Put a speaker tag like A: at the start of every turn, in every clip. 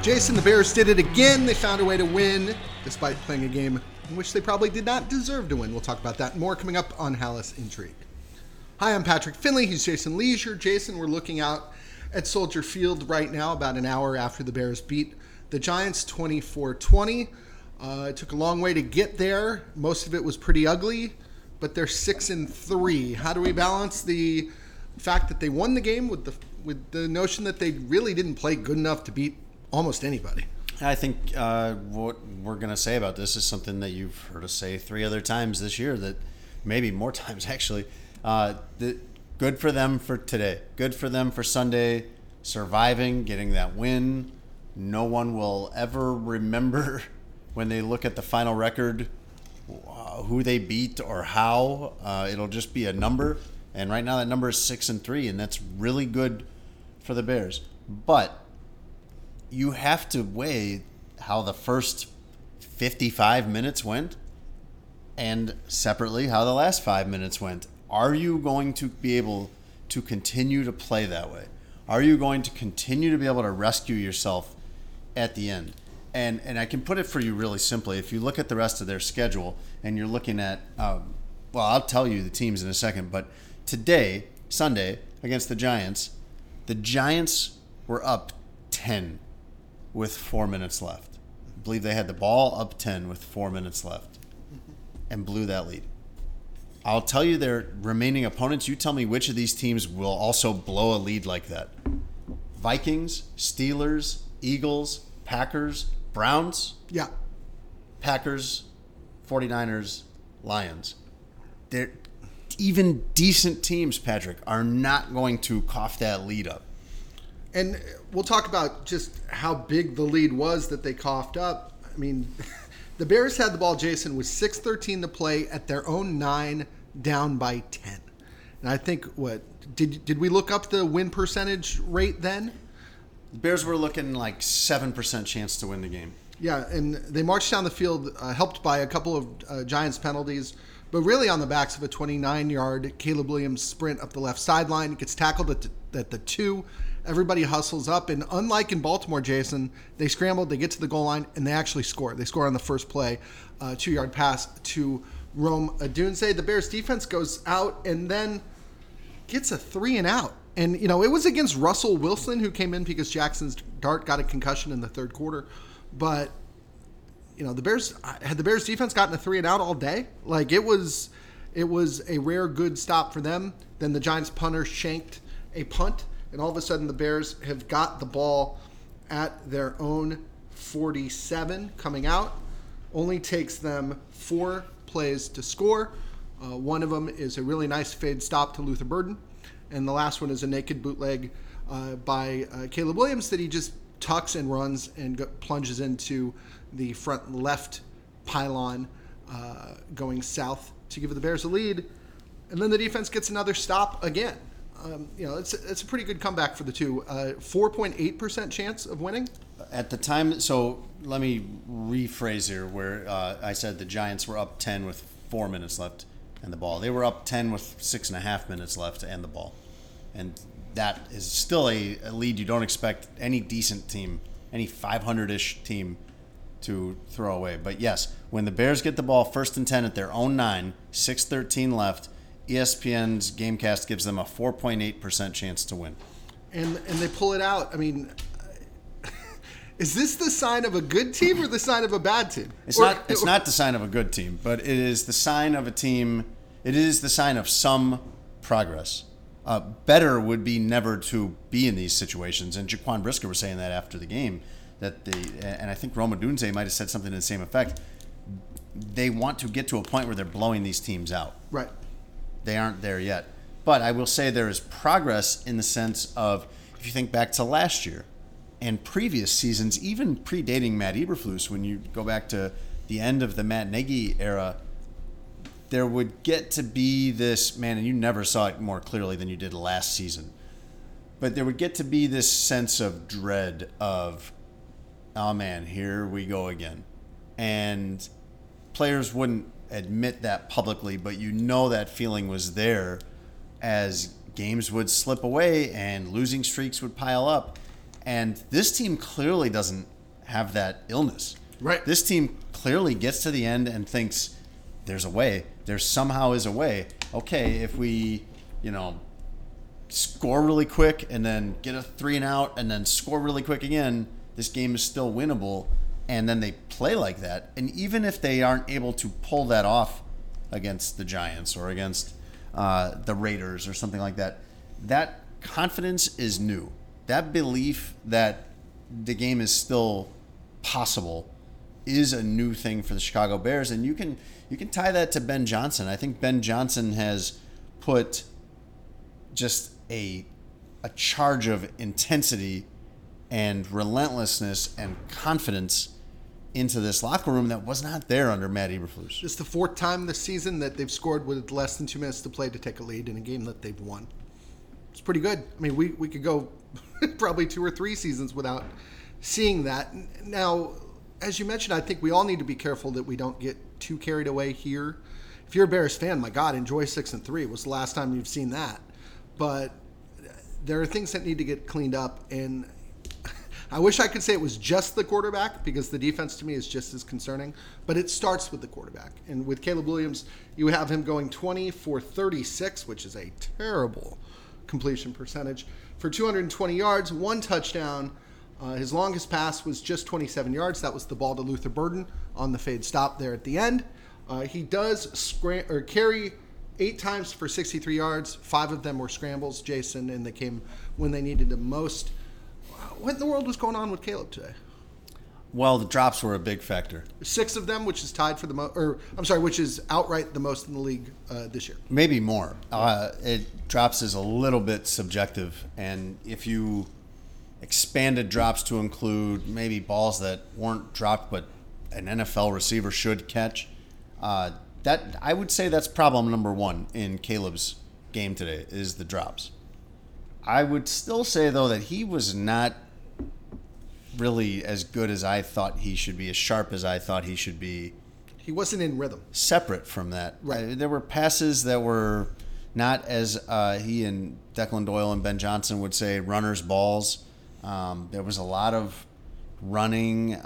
A: Jason, the Bears did it again. They found a way to win, despite playing a game in which they probably did not deserve to win. We'll talk about that and more coming up on Halas Intrigue. Hi, I'm Patrick Finley. He's Jason Leisure. Jason, we're looking out at Soldier Field right now, about an hour after the Bears beat the Giants 24-20. It took a long way to get there. Most of it was pretty ugly, but they're 6-3. How do we balance the fact that they won the game with the notion that they really didn't play good enough to beat almost anybody?
B: I think what we're going to say about this is something that you've heard us say 3 other times this year, that maybe more times actually. Good for them for today. Good for them for Sunday, surviving, getting that win. No one will ever remember when they look at the final record who they beat or how. It'll just be a number. And right now that number is 6-3, and that's really good for the Bears. But you have to weigh how the first 55 minutes went and separately how the last 5 minutes went. Are you going to be able to continue to play that way? Are you going to continue to be able to rescue yourself at the end? And I can put it for you really simply. If you look at the rest of their schedule and you're looking at, I'll tell you the teams in a second, but today, Sunday, against the Giants were up 10 with 4 minutes left. I believe they had the ball up 10 with 4 minutes left and blew that lead. I'll tell you their remaining opponents. You tell me which of these teams will also blow a lead like that. Vikings, Steelers, Eagles, Packers, Browns.
A: Yeah.
B: Packers, 49ers, Lions. They're even decent teams, Patrick, are not going to cough that lead up.
A: And we'll talk about just how big the lead was that they coughed up. I mean, the Bears had the ball, Jason, with 6:13 to play at their own 9, down by 10. And I think, did we look up the win percentage rate then?
B: The Bears were looking like 7% chance to win the game.
A: Yeah, and they marched down the field, helped by a couple of Giants penalties, but really on the backs of a 29-yard Caleb Williams sprint up the left sideline. He gets tackled at the 2. Everybody hustles up, and unlike in Baltimore, Jason, they scrambled, they get to the goal line, and they actually score. They score on the first play, 2-yard pass to Rome Odunze. The Bears defense goes out and then gets a 3-and-out. And, it was against Russell Wilson, who came in because Jackson's Dart got a concussion in the third quarter. But, had the Bears defense gotten a 3-and-out all day? Like, it was a rare good stop for them. Then the Giants punter shanked a punt. And all of a sudden, the Bears have got the ball at their own 47 coming out. Only takes them 4 plays to score. One of them is a really nice fade stop to Luther Burden. And the last one is a naked bootleg by Caleb Williams that he just tucks and runs and plunges into the front left pylon going south to give the Bears a lead. And then the defense gets another stop again. It's a pretty good comeback for the two. 4.8% chance of winning.
B: At the time, so let me rephrase here where I said the Giants were up 10 with 4 minutes left and the ball. They were up 10 with 6.5 minutes left and the ball. And that is still a lead you don't expect any decent team, any 500-ish team to throw away. But yes, when the Bears get the ball 1st and 10 at their own 9, 6:13 left, ESPN's Gamecast gives them a 4.8% chance to win.
A: And they pull it out. I mean, is this the sign of a good team or the sign of a bad team?
B: It's not the sign of a good team, but it is the sign of a team. It is the sign of some progress. Better would be never to be in these situations. And Jaquan Brisker was saying that after the game, and I think Rome Odunze might have said something to the same effect. They want to get to a point where they're blowing these teams out.
A: Right.
B: They aren't there yet. But I will say there is progress in the sense of, if you think back to last year and previous seasons, even predating Matt Eberflus, when you go back to the end of the Matt Nagy era, there would get to be this, man, and you never saw it more clearly than you did last season, but there would get to be this sense of dread of, oh man, here we go again. And players wouldn't admit that publicly, but that feeling was there as games would slip away and losing streaks would pile up. And this team clearly doesn't have that illness.
A: Right.
B: This team clearly gets to the end and thinks there's a way. There somehow is a way. Okay, if we, score really quick and then get a 3 and out and then score really quick again, this game is still winnable. And then they play like that. And even if they aren't able to pull that off against the Giants or against the Raiders or something like that, that confidence is new. That belief that the game is still possible is a new thing for the Chicago Bears. And you can tie that to Ben Johnson. I think Ben Johnson has put just a charge of intensity and relentlessness and confidence into this locker room that was not there under Matt Eberflus.
A: It's the 4th time this season that they've scored with less than 2 minutes to play to take a lead in a game that they've won. It's pretty good. I mean, we could go probably 2 or 3 seasons without seeing that. Now, as you mentioned, I think we all need to be careful that we don't get too carried away here. If you're a Bears fan, my God, enjoy 6-3. It was the last time you've seen that. But there are things that need to get cleaned up, and I wish I could say it was just the quarterback, because the defense to me is just as concerning, but it starts with the quarterback. And with Caleb Williams, you have him going 20 for 36, which is a terrible completion percentage, for 220 yards, 1 touchdown. His longest pass was just 27 yards. That was the ball to Luther Burden on the fade stop there at the end. He does carry 8 times for 63 yards. 5 of them were scrambles, Jason, and they came when they needed them most. What in the world was going on with Caleb today?
B: Well, the drops were a big factor.
A: 6 of them, which is tied for the most, which is outright the most in the league this year.
B: Maybe more. Drops is a little bit subjective, and if you expanded drops to include maybe balls that weren't dropped but an NFL receiver should catch, that I would say that's problem number 1 in Caleb's game today is the drops. I would still say, though, that he was not really as good as I thought he should be, as sharp as I thought he should be.
A: He wasn't in rhythm.
B: Separate from that.
A: Right.
B: There were passes that were not, as he and Declan Doyle and Ben Johnson would say, runner's balls. There was a lot of running.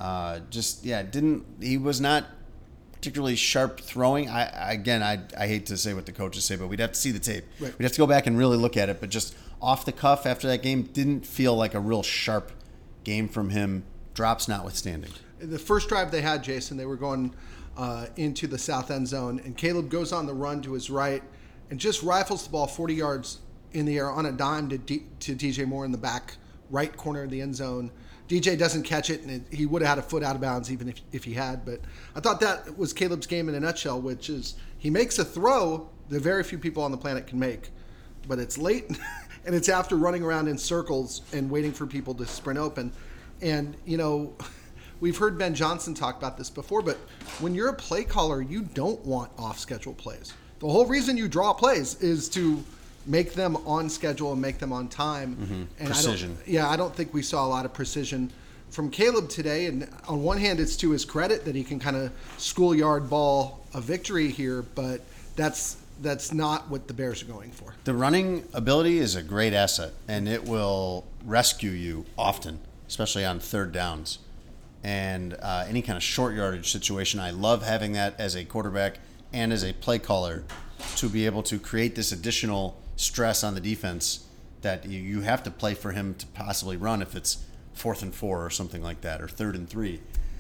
B: He was not particularly sharp throwing. I hate to say what the coaches say, but we'd have to see the tape.
A: Right.
B: We'd have to go back and really look at it. But just off the cuff after that game, didn't feel like a real sharp game from him, drops notwithstanding.
A: The first drive they had, Jason, they were going into the south end zone, and Caleb goes on the run to his right and just rifles the ball 40 yards in the air on a dime to DJ Moore in the back right corner of the end zone. DJ doesn't catch it, and he would have had a foot out of bounds even if he had. But I thought that was Caleb's game in a nutshell, which is he makes a throw that very few people on the planet can make. But it's late, and it's after running around in circles and waiting for people to sprint open. And, we've heard Ben Johnson talk about this before, but when you're a play caller, you don't want off-schedule plays. The whole reason you draw plays is to make them on schedule and make them on time.
B: Mm-hmm.
A: And
B: precision.
A: I don't think we saw a lot of precision from Caleb today. And on one hand, it's to his credit that he can kind of schoolyard ball a victory here, but that's not what the Bears are going for.
B: The running ability is a great asset, and it will rescue you often, especially on third downs. And any kind of short yardage situation, I love having that as a quarterback and as a play caller to be able to create this additional stress on the defense that you have to play for him to possibly run if it's 4th and 4 or something like that, or 3rd and 3.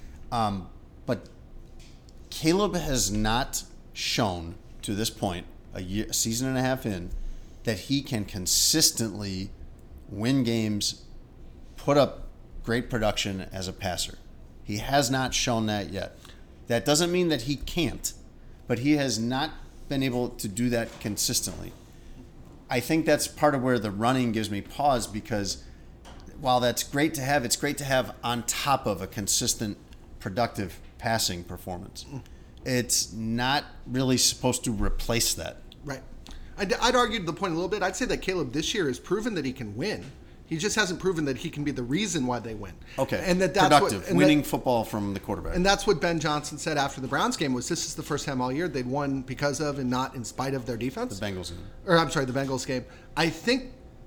B: But Caleb has not shown to this point, a season and a half in, that he can consistently win games, put up great production as a passer. He has not shown that yet. That doesn't mean that he can't, but he has not been able to do that consistently. I think that's part of where the running gives me pause, because while that's great to have, it's great to have on top of a consistent, productive passing performance. It's not really supposed to replace that.
A: Right. I'd argue the point a little bit. I'd say that Caleb this year has proven that he can win. He just hasn't proven that he can be the reason why they win.
B: Okay.
A: And that's
B: productive, winning football from the quarterback.
A: And that's what Ben Johnson said after the Browns game was this is the first time all year they'd won because of and not in spite of their defense.
B: The Bengals game.
A: The Bengals game. I think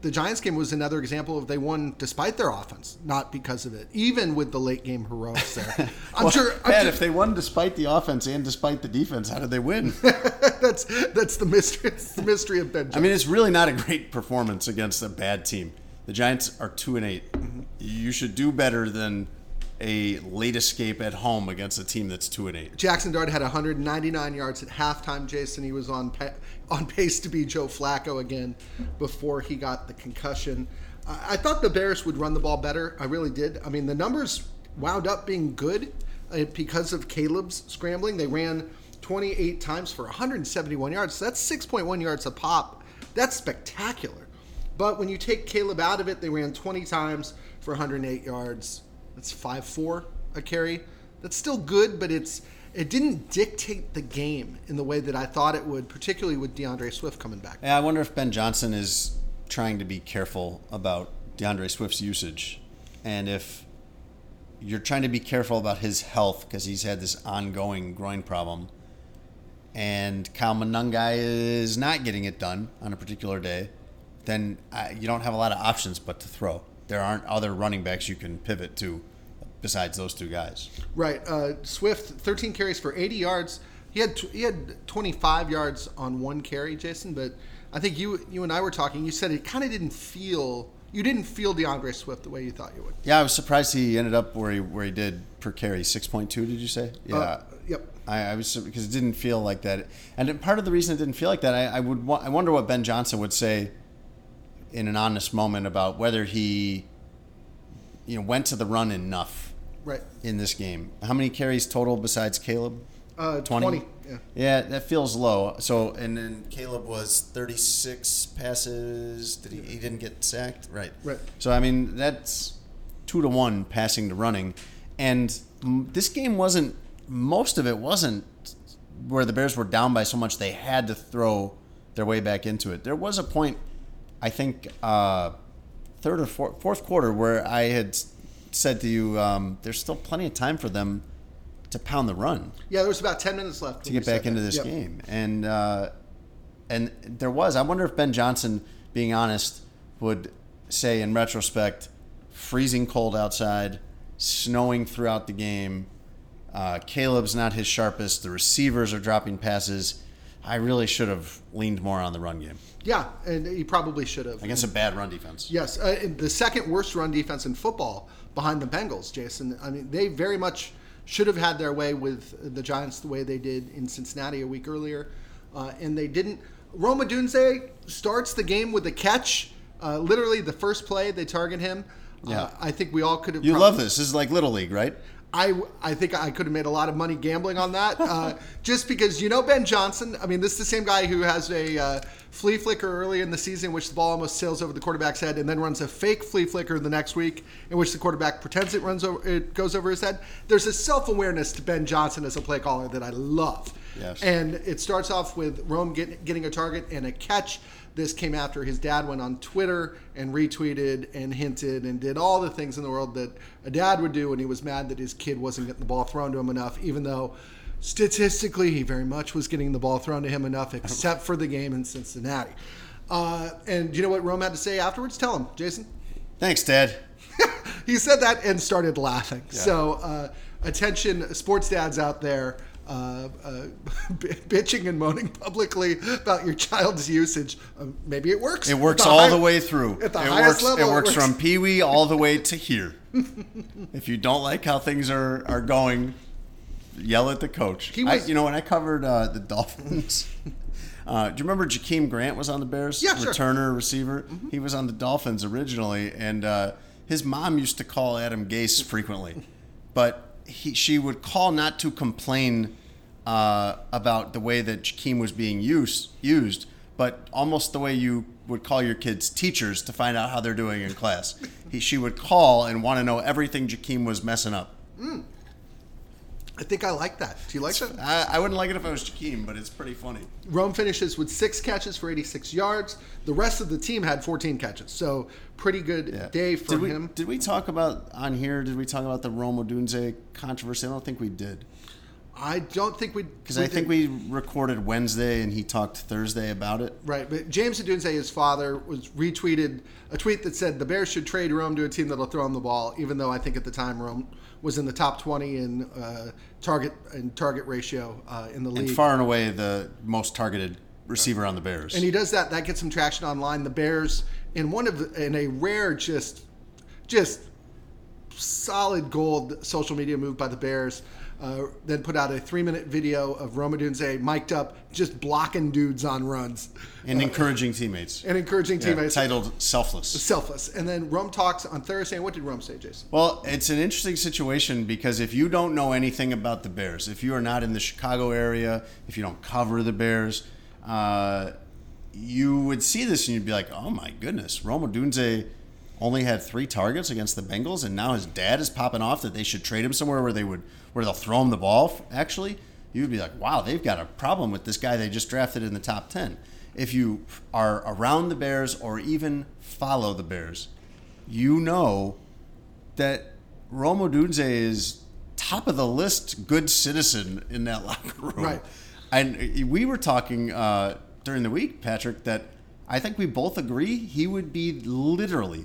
A: the Giants game was another example of they won despite their offense, not because of it, even with the late game heroics there. I'm sure.
B: If they won despite the offense and despite the defense, how did they win?
A: that's the mystery. It's the mystery of Ben Johnson.
B: I mean, it's really not a great performance against a bad team. The Giants are 2-8. Mm-hmm. You should do better than a late escape at home against a team that's 2-8.
A: Jackson Dart had 199 yards at halftime, Jason. He was on pace to be Joe Flacco again before he got the concussion. I thought the Bears would run the ball better. I really did. I mean, the numbers wound up being good because of Caleb's scrambling. They ran 28 times for 171 yards. So that's 6.1 yards a pop. That's spectacular. But when you take Caleb out of it, they ran 20 times for 108 yards. That's 5.4 a carry. That's still good, but it didn't dictate the game in the way that I thought it would, particularly with DeAndre Swift coming back.
B: Yeah, I wonder if Ben Johnson is trying to be careful about DeAndre Swift's usage. And if you're trying to be careful about his health because he's had this ongoing groin problem, and Kyle Monangai is not getting it done on a particular day, then you don't have a lot of options but to throw. There aren't other running backs you can pivot to besides those two guys.
A: Right. Swift, 13 carries for 80 yards. He had 25 yards on one carry, Jason, but I think you and I were talking. You said it kind of didn't feel – you didn't feel DeAndre Swift the way you thought you would.
B: Yeah, I was surprised he ended up where he did per carry, 6.2, did you say? Yeah.
A: Yep.
B: I was because it didn't feel like that. And part of the reason it didn't feel like that, I wonder what Ben Johnson would say in an honest moment about whether he went to the run enough in this game. How many carries total besides Caleb?
A: 20.
B: Yeah, that feels low. So and then Caleb was 36 passes. He didn't get sacked? Right. So I mean that's 2-1 passing to running. And this game most of it wasn't where the Bears were down by so much they had to throw their way back into it. There was a point, I think, third or fourth quarter where I had said to you, there's still plenty of time for them to pound the run.
A: Yeah, there was about 10 minutes left
B: to get back into this game. And there was. I wonder if Ben Johnson, being honest, would say in retrospect, freezing cold outside, snowing throughout the game, Caleb's not his sharpest, the receivers are dropping passes. I really should have leaned more on the run game.
A: Yeah, and he probably should have.
B: Against a bad run defense.
A: Yes, the second worst run defense in football behind the Bengals, Jason. I mean, they very much should have had their way with the Giants the way they did in Cincinnati a week earlier, and they didn't. Rome Odunze starts the game with a catch. Literally the first play, they target him.
B: Yeah.
A: I think we all could have.
B: You love this. This is like Little League, right?
A: I think I could have made a lot of money gambling on that, just because Ben Johnson. I mean, this is the same guy who has a flea flicker early in the season, in which the ball almost sails over the quarterback's head, and then runs a fake flea flicker the next week, in which the quarterback pretends it goes over his head. There's a self-awareness to Ben Johnson as a play caller that I love.
B: Yes.
A: And it starts off with Rome getting a target and a catch. This came after his dad went on Twitter and retweeted and hinted and did all the things in the world that a dad would do when he was mad that his kid wasn't getting the ball thrown to him enough, even though statistically he very much was getting the ball thrown to him enough, except for the game in Cincinnati. And you know what Rome had to say afterwards? Tell him, Jason.
B: Thanks, Dad.
A: He said that and started laughing.
B: Yeah.
A: So attention, sports dads out there. Bitching and moaning publicly about your child's usage. Maybe it works.
B: It works all the way through.
A: At the highest level.
B: It works from Pee-wee all the way to here. If you don't like how things are going, yell at the coach. When I covered the Dolphins, do you remember Jakeem Grant was on the Bears?
A: Yeah, sure.
B: Returner, receiver. Mm-hmm. He was on the Dolphins originally, and his mom used to call Adam Gase frequently. But she would call not to complain about the way that Jakeem was being used, but almost the way you would call your kids' teachers to find out how they're doing in class. She would call and want to know everything Jakeem was messing up.
A: I think I like that. Do you like that?
B: I wouldn't like it if I was Jakeem, but it's pretty funny.
A: Rome finishes with 6 catches for 86 yards. The rest of the team had 14 catches. So pretty good day for him.
B: Did we talk about the Rome Odunze controversy? I don't think we did.
A: I don't think
B: Because I think we recorded Wednesday and he talked Thursday about it.
A: Right, but James Odunze, his father, was retweeted a tweet that said the Bears should trade Rome to a team that'll throw him the ball, even though I think at the time Rome was in the top 20 in target ratio in the league.
B: And far and away the most targeted receiver on the Bears.
A: And he does that. That gets some traction online. The Bears, in a rare just solid gold social media move by the Bears, then put out a 3-minute video of Rome Odunze mic'd up, just blocking dudes on runs.
B: And encouraging teammates.
A: Titled
B: Selfless.
A: Selfless. And then Rome talks on Thursday. And what did Rome say, Jason?
B: Well, it's an interesting situation because if you don't know anything about the Bears, if you are not in the Chicago area, if you don't cover the Bears, you would see this and you'd be like, oh my goodness, Rome Odunze only had 3 targets against the Bengals, and now his dad is popping off that they should trade him somewhere where they'll throw him the ball. Actually, you would be like, wow, they've got a problem with this guy they just drafted in the top 10. If you are around the Bears or even follow the Bears, you know that Rome Odunze is top of the list good citizen in that locker room.
A: Right.
B: And we were talking during the week, Patrick, that I think we both agree he would be literally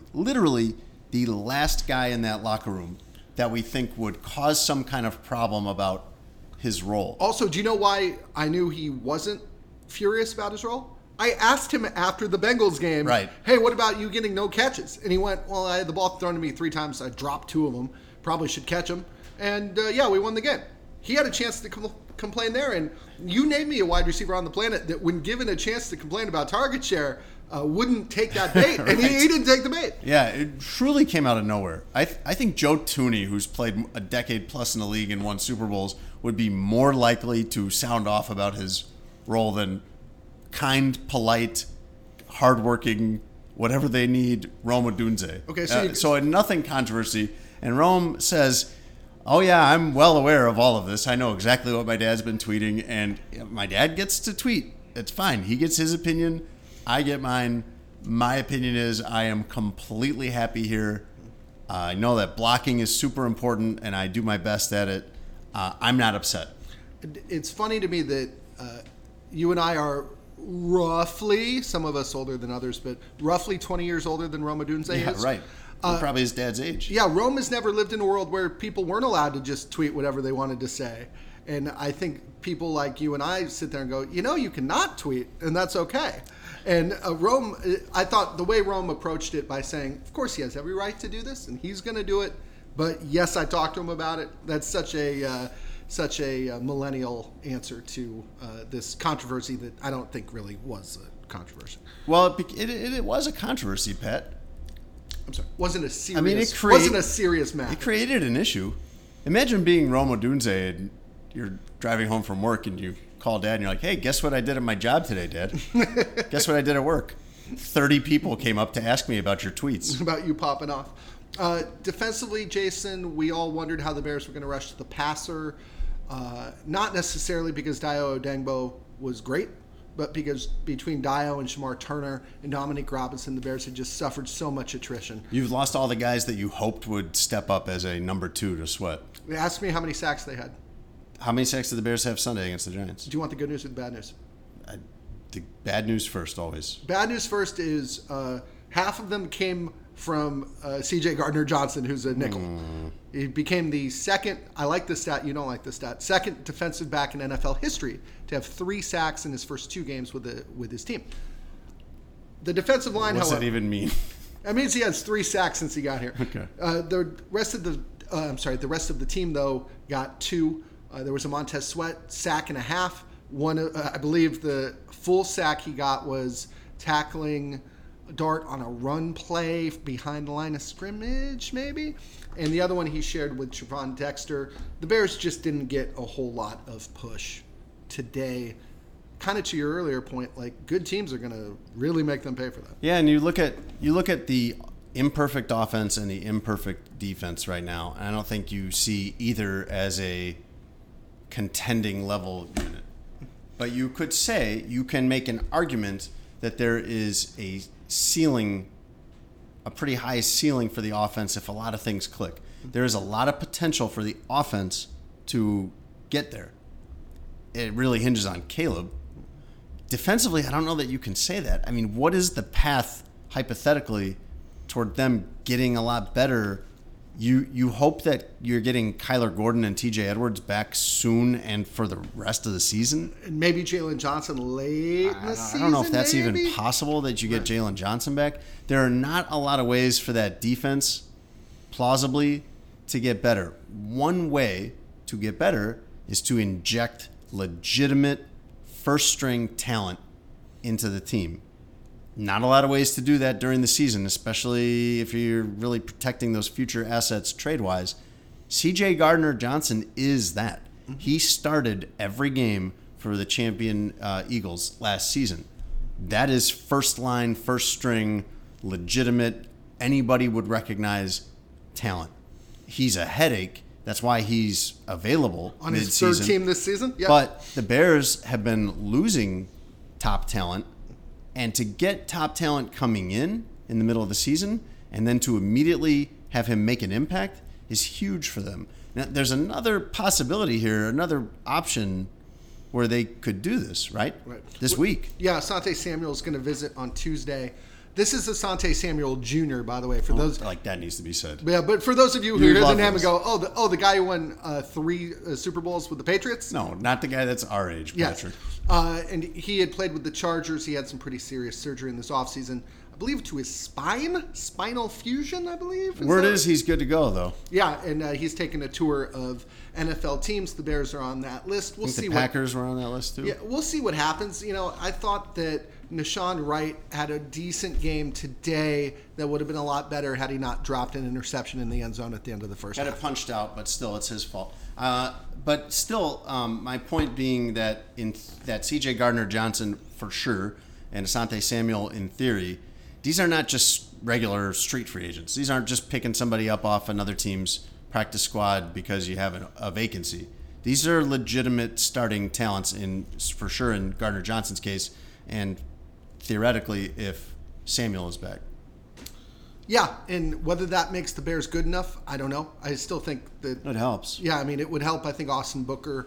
B: the last guy in that locker room that we think would cause some kind of problem about his role.
A: Also, do you know why I knew he wasn't furious about his role? I asked him after the Bengals game,
B: right,
A: hey, what about you getting no catches? And he went, well, I had the ball thrown to me 3 times. I dropped 2 of them. Probably should catch them. And, we won the game. He had a chance to complain there. And you name me a wide receiver on the planet that, when given a chance to complain about target share, wouldn't take that bait.
B: Right.
A: And he didn't take the bait.
B: Yeah, it truly came out of nowhere. I think Joe Thuney, who's played a decade plus in the league and won Super Bowls, would be more likely to sound off about his role than kind, polite, hardworking, whatever they need, Rome Odunze.
A: Okay,
B: so nothing controversy. And Rome says, oh yeah, I'm well aware of all of this. I know exactly what my dad's been tweeting, and my dad gets to tweet. It's fine. He gets his opinion. I get mine. My opinion is I am completely happy here. I know that blocking is super important, and I do my best at it. I'm not upset.
A: It's funny to me that you and I are roughly, some of us older than others, but roughly 20 years older than Rome Odunze is.
B: Yeah, right. Probably his dad's age.
A: Yeah, Rome has never lived in a world where people weren't allowed to just tweet whatever they wanted to say. And I think people like you and I sit there and go, you cannot tweet, and that's okay. And Rome, I thought the way Rome approached it by saying, of course he has every right to do this, and he's going to do it. But yes, I talked to him about it. That's such a millennial answer to this controversy that I don't think really was a controversy.
B: Well, it was a controversy, Pat.
A: I'm sorry. Wasn't a serious matter.
B: It created an issue. Imagine being Rome Odunze and you're driving home from work and you call Dad and you're like, hey, guess what I did at my job today, Dad? Guess what I did at work? 30 people came up to ask me about your tweets.
A: About you popping off. Defensively, Jason, we all wondered how the Bears were going to rush the passer. Not necessarily because Dayo Odeyingbo was great, but because between Dayo and Shamar Turner and Dominique Robinson, the Bears had just suffered so much attrition.
B: You've lost all the guys that you hoped would step up as a number 2 to Sweat.
A: They asked me how many sacks they had.
B: How many sacks did the Bears have Sunday against the Giants?
A: Do you want the good news or the bad news?
B: The bad news first, always.
A: Bad news first is half of them came from C.J. Gardner-Johnson, who's a nickel. He became the second, I like this stat, you don't like this stat, second defensive back in NFL history to have 3 sacks in his first 2 games with his team. The defensive line,
B: What's that even mean?
A: That means he has 3 sacks since he got here.
B: Okay.
A: The rest of the team, though, got 2. There was a Montez Sweat sack and a half. One, I believe the full sack he got was tackling Dart on a run play behind the line of scrimmage, maybe. And the other one he shared with Trevon Dexter. The Bears just didn't get a whole lot of push today. Kind of to your earlier point, like, good teams are going to really make them pay for that.
B: Yeah, and you look at the imperfect offense and the imperfect defense right now. And I don't think you see either as a contending level unit. But you could say, you can make an argument that there is a ceiling, a pretty high ceiling for the offense if a lot of things click. There is a lot of potential for the offense to get there. it really hinges on Caleb. Defensively, I don't know that you can say that. I mean, what is the path, hypothetically, toward them getting a lot better? You hope that you're getting Kyler Gordon and TJ Edwards back soon and for the rest of the season.
A: And maybe Jalen Johnson late in the season.
B: I don't know if that's
A: maybe
B: even possible that you get Jalen Johnson back. There are not a lot of ways for that defense, plausibly, to get better. One way to get better is to inject legitimate first-string talent into the team. Not a lot of ways to do that during the season, especially if you're really protecting those future assets trade-wise. C.J. Gardner-Johnson is that. Mm-hmm. He started every game for the champion Eagles last season. That is first-line, first-string, legitimate, anybody would recognize talent. He's a headache. That's why he's available
A: on his third team this season. Yep.
B: But the Bears have been losing top talent. And to get top talent coming in the middle of the season and then to immediately have him make an impact is huge for them. Now, there's another possibility here, another option where they could do this, right? This week.
A: Yeah, Asante Samuel is going to visit on Tuesday. This is Asante Samuel Jr., by the way. For those,
B: like that needs to be said.
A: Yeah, but for those of you who hear the name and go, the guy who won 3 Super Bowls with the Patriots?
B: No, not the guy that's our age, Patrick.
A: Yes. And he had played with the Chargers. He had some pretty serious surgery in this offseason. I believe to his spinal fusion, I believe.
B: Word is he's good to go, though.
A: Yeah, and he's taken a tour of NFL teams. The Bears are on that list. We'll see.
B: The Packers were on that list, too?
A: Yeah, we'll see what happens. You know, I thought that Nahshon Wright had a decent game today that would have been a lot better had he not dropped an interception in the end zone at the end of the first half.
B: Had it punched out, but still, it's his fault. But still, my point being that that C.J. Gardner-Johnson, for sure, and Asante Samuel, in theory, these are not just regular street free agents. These aren't just picking somebody up off another team's practice squad because you have a vacancy. These are legitimate starting talents, for sure in Gardner-Johnson's case, and theoretically if Samuel is back.
A: Yeah, and whether that makes the Bears good enough, I don't know. I still think that
B: it helps.
A: Yeah, I mean, it would help. I think Austin Booker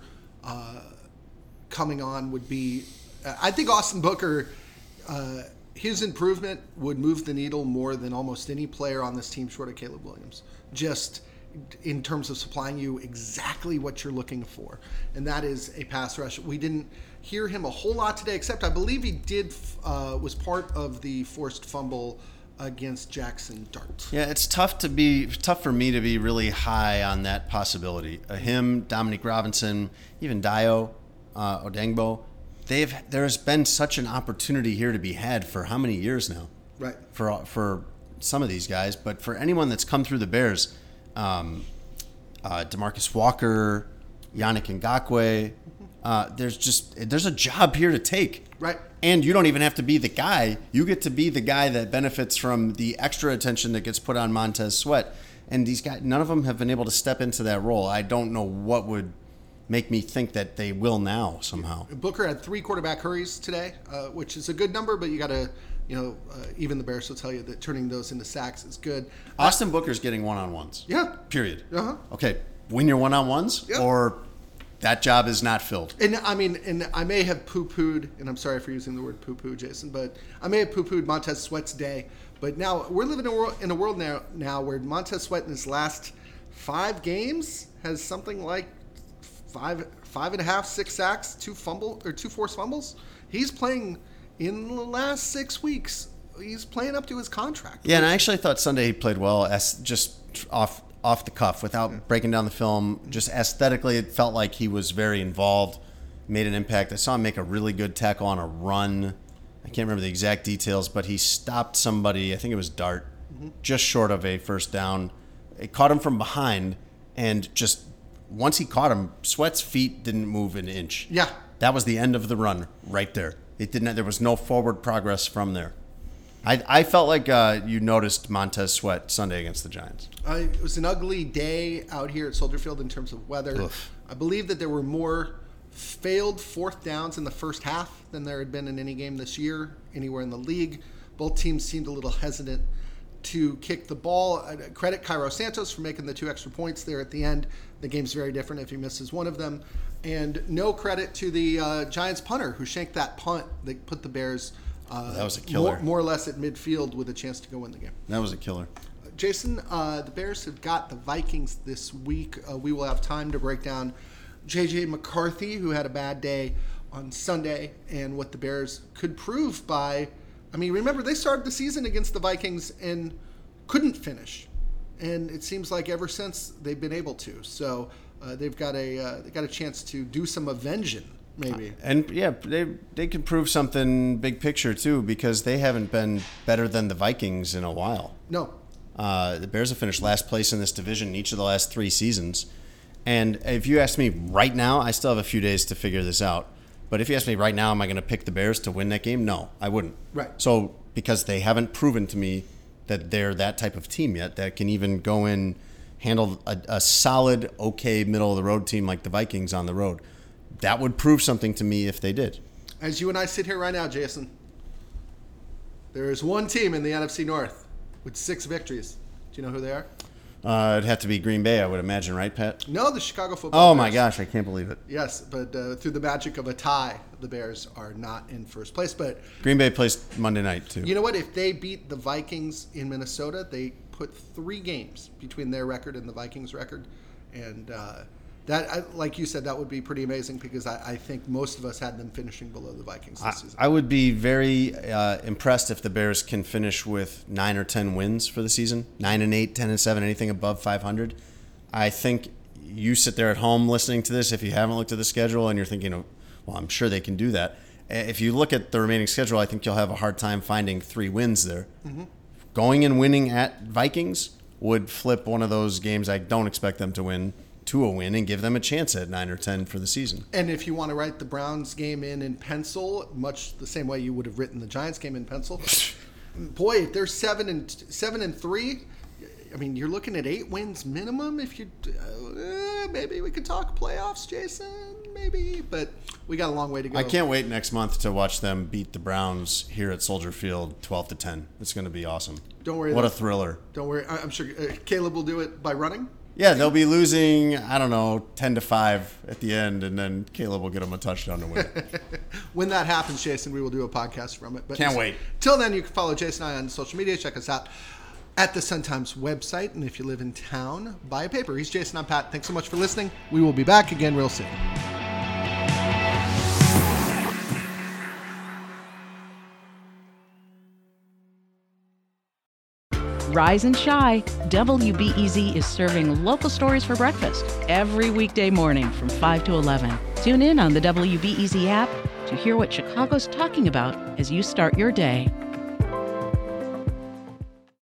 A: coming on would be. I think Austin Booker, his improvement would move the needle more than almost any player on this team, short of Caleb Williams. Just in terms of supplying you exactly what you're looking for, and that is a pass rush. We didn't hear him a whole lot today, except I believe he did was part of the forced fumble against Jackson Dart.
B: Yeah, it's tough for me to be really high on that possibility. Him, Dominique Robinson, even Dio Odengbo, there's been such an opportunity here to be had for how many years now?
A: Right.
B: For some of these guys, but for anyone that's come through the Bears, DeMarcus Walker, Yannick Ngakoue, there's a job here to take.
A: Right.
B: And you don't even have to be the guy. You get to be the guy that benefits from the extra attention that gets put on Montez Sweat. And these guys, none of them have been able to step into that role. I don't know what would make me think that they will now somehow.
A: Booker had 3 quarterback hurries today, which is a good number, but you got to, even the Bears will tell you that turning those into sacks is good.
B: Austin Booker's getting one-on-ones.
A: Yeah.
B: Period.
A: Uh-huh.
B: Okay, win your one-on-ones,
A: yeah.
B: Or that job is not filled.
A: And I mean, and I may have poo-pooed, and I'm sorry for using the word poo-poo, Jason, but I may have poo-pooed Montez Sweat's day. But now we're living in a world now where Montez Sweat in his last 5 games has something like 5.5, 6 sacks, 2 forced fumbles. He's playing in the last 6 weeks. He's playing up to his contract.
B: Yeah, and I actually thought Sunday he played well, just off the cuff, without breaking down the film. Just aesthetically, it felt like he was very involved, made an impact. I saw him make a really good tackle on a run. I can't remember the exact details, but he stopped somebody, I think it was Dart, just short of a first down. It caught him from behind, and just once he caught him, Sweat's feet didn't move an inch.
A: Yeah.
B: That was the end of the run right there. There was no forward progress from there. I felt like you noticed Montez Sweat Sunday against the Giants.
A: It was an ugly day out here at Soldier Field in terms of weather.
B: Oof.
A: I believe that there were more failed 4th downs in the first half than there had been in any game this year, anywhere in the league. Both teams seemed a little hesitant to kick the ball. Credit Cairo Santos for making the 2 extra points there at the end. The game's very different if he misses one of them. And no credit to the Giants punter who shanked that punt that put the Bears
B: that was a killer.
A: More or less at midfield with a chance to go win the game.
B: That was a killer.
A: Jason, the Bears have got the Vikings this week. We will have time to break down J.J. McCarthy, who had a bad day on Sunday, and what the Bears could prove by... I mean, remember, they started the season against the Vikings and couldn't finish. And it seems like ever since they've been able to. So they've got a chance to do some avenging, maybe.
B: And, yeah, they could prove something big picture, too, because they haven't been better than the Vikings in a while.
A: No.
B: The Bears have finished last place in this division in each of the last 3 seasons. And if you ask me right now, I still have a few days to figure this out. But if you ask me right now, am I going to pick the Bears to win that game? No, I wouldn't.
A: Right.
B: So because they haven't proven to me that they're that type of team yet that can even go in, handle a solid, okay, middle-of-the-road team like the Vikings on the road. That would prove something to me if they did.
A: As you and I sit here right now, Jason, there is one team in the NFC North with 6 victories. Do you know who they are?
B: It'd have to be Green Bay, I would imagine, right, Pat?
A: No, the Chicago Football
B: Bears.
A: Bears.
B: My gosh, I can't believe it.
A: Yes, but through the magic of a tie, the Bears are not in first place. But
B: Green Bay plays Monday night, too.
A: You know what? If they beat the Vikings in Minnesota, they put 3 games between their record and the Vikings' record. And that, like you said, that would be pretty amazing because I think most of us had them finishing below the Vikings this season.
B: I would be very impressed if the Bears can finish with 9 or 10 wins for the season. 9-8, 10-7, anything above 500. I think you sit there at home listening to this, if you haven't looked at the schedule and you're thinking, well, I'm sure they can do that. If you look at the remaining schedule, I think you'll have a hard time finding 3 wins there. Mm-hmm. Going and winning at Vikings would flip one of those games I don't expect them to win to a win and give them a chance at 9 or 10 for the season.
A: And if you want to write the Browns game in pencil, much the same way you would have written the Giants game in pencil, boy, if they're 7-3, I mean, you're looking at 8 wins minimum. If you maybe we could talk playoffs, Jason, maybe, but we got a long way to go.
B: I can't wait next month to watch them beat the Browns here at Soldier Field 12-10. It's going to be awesome.
A: Don't worry.
B: What a thriller.
A: Don't worry. I'm sure Caleb will do it by running.
B: Yeah, they'll be losing, 10-5 at the end, and then Caleb will get them a touchdown to win.
A: When that happens, Jason, we will do a podcast from it. But
B: can't wait.
A: Till then, you can follow Jason and I on social media. Check us out at the Sun-Times website. And if you live in town, buy a paper. He's Jason. I'm Pat. Thanks so much for listening. We will be back again real soon.
C: Rise and shine. WBEZ is serving local stories for breakfast every weekday morning from 5 to 11. Tune in on the WBEZ app to hear what Chicago's talking about as you start your day.